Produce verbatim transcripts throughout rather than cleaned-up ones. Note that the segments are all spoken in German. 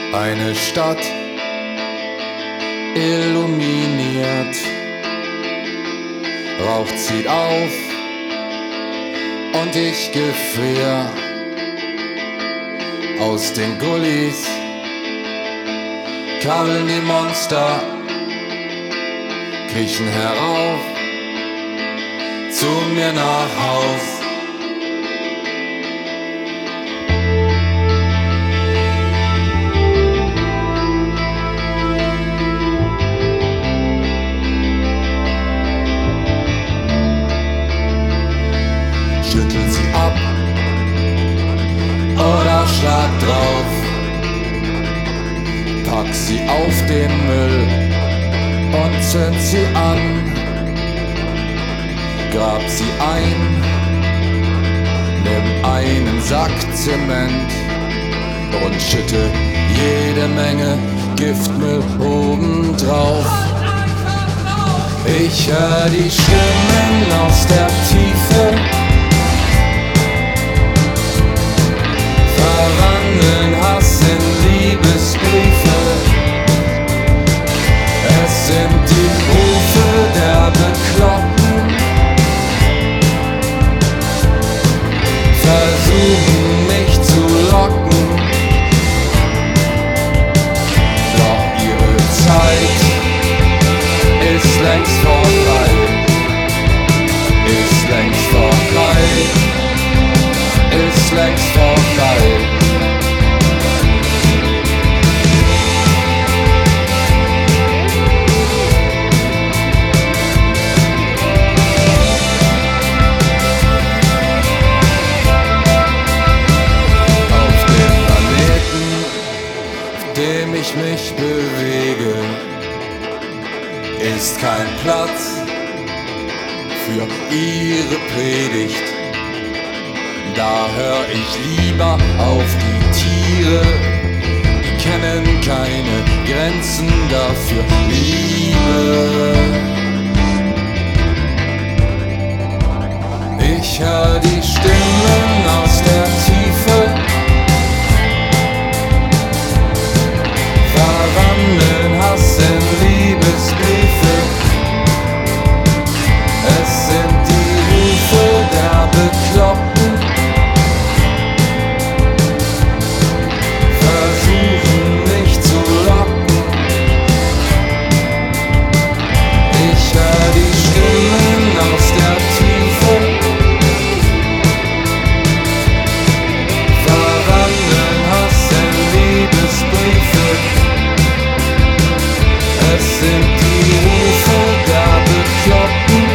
Eine Stadt illuminiert, Rauch zieht auf und ich gefrier. Aus den Gullis krabbeln die Monster, kriechen herauf zu mir nach Haus. Schüttel sie ab oder schlag drauf, pack sie auf den Müll und zünd sie an, grab sie ein, nimm einen Sack Zement und schütte jede Menge Giftmüll obendrauf. Ich hör die Stimmen aus der Tiefe, verwandeln Hass in Liebesbriefe. Es sind die Rufe der Bekloppten, versuchen mich zu locken, doch ihre Zeit ist längst vorbei, ist längst vorbei, ist längst vorbei. Auf dem Planeten, auf dem ich mich bewege, ist kein Platz für ihre Predigt. Da hör ich lieber auf die Tiere, die kennen keine Grenzen dafür. Liebe, ich hör die Stimmen aus der Tiefe, verwandeln Hass in Liebesbriefe. Es sind die Rufe der Bekloppten, versuchen mich zu locken. Ich hör die Stimmen aus der Tiefe, verwandeln Hass in Liebesbriefe. Es sind die Rufe der Bekloppten,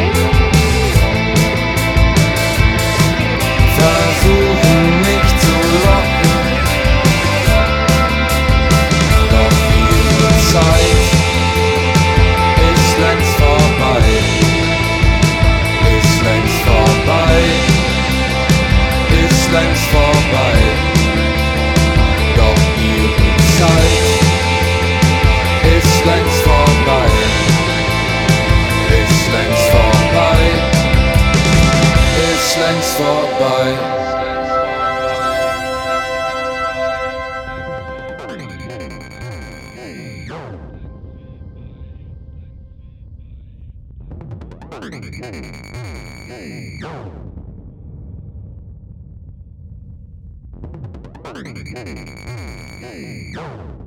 versuchen mich zu locken, doch ihre Zeit ist längst vorbei, ist längst vorbei, ist längst vorbei, doch ihre Zeit ist längst vorbei, ist längst vorbei, ist längst vorbei. Go.